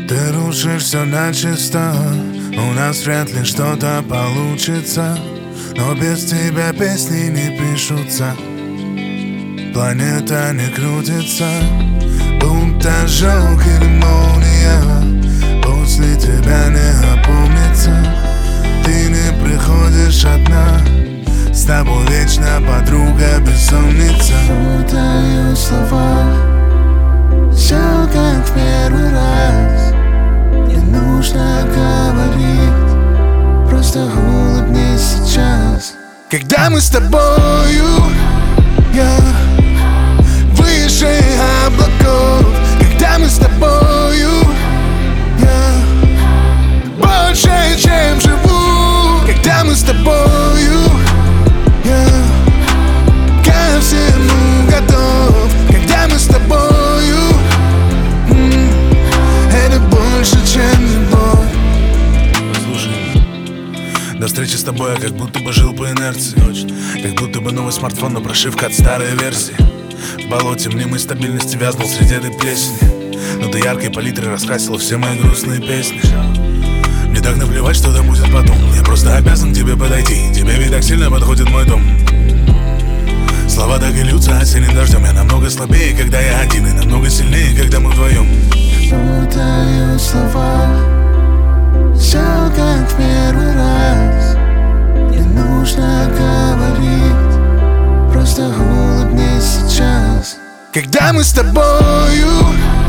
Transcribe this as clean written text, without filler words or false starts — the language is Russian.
Ты рушишь все начисто, у нас вряд ли что-то получится, но без тебя песни не пишутся, планета не крутится, будто ожог или молния. После тебя не опомнится, ты не приходишь одна, с тобой вечно подруга бессонница. Путаю слова, все как в первый раз. Не нужно говорить, просто улыбнись сейчас. Когда мы с тобою, я выше облаков. Когда мы с тобою, я больше, чем живу. Когда мы с тобою, я ко всему готов. Когда мы с тобою, это больше, чем любовь. Послушай, до встречи с тобой я как будто бы жил по инерции. Как будто бы новый смартфон, но прошивка от старой версии. В болоте мнимой стабильности вязнул среди этой плесени, но ты яркой палитрой раскрасила все мои грустные песни. Мне так наплевать, что там будет потом. Я просто обязан к тебе подойти, тебе ведь так сильно подходит мой дом. Слова так и льются осенним дождем. Я намного слабее, когда я один, и намного сильнее, когда мы вдвоем. Путаю слова, все как в первый раз. Не нужно говорить, просто улыбнись сейчас. Когда мы с тобою,